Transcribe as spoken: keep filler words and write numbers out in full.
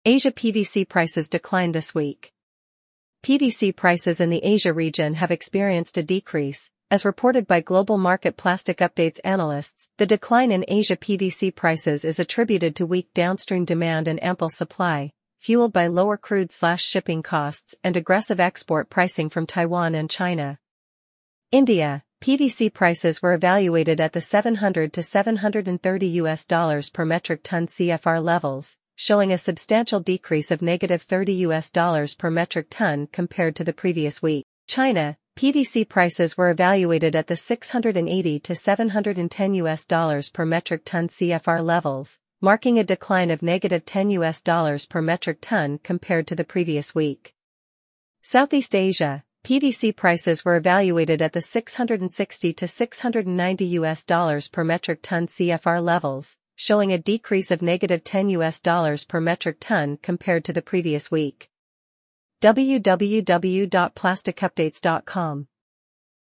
Asia P V C prices declined this week. P V C prices in the Asia region have experienced a decrease, as reported by Global Market Plastic Updates analysts. The decline in Asia P V C prices is attributed to weak downstream demand and ample supply, fueled by lower crude-slash-shipping costs and aggressive export pricing from Taiwan and China. India, P V C prices were evaluated at the seven hundred to seven hundred thirty U S dollars per metric ton C F R levels, showing a substantial decrease of negative thirty U S dollars per metric ton compared to the previous week. China, P V C prices were evaluated at the six hundred eighty to seven hundred ten U S dollars per metric ton C F R levels, marking a decline of negative ten U S dollars per metric ton compared to the previous week. Southeast Asia, P V C prices were evaluated at the six hundred sixty to six hundred ninety U S dollars per metric ton C F R levels, showing a decrease of negative ten U S dollars per metric ton compared to the previous week. w w w dot plastic updates dot com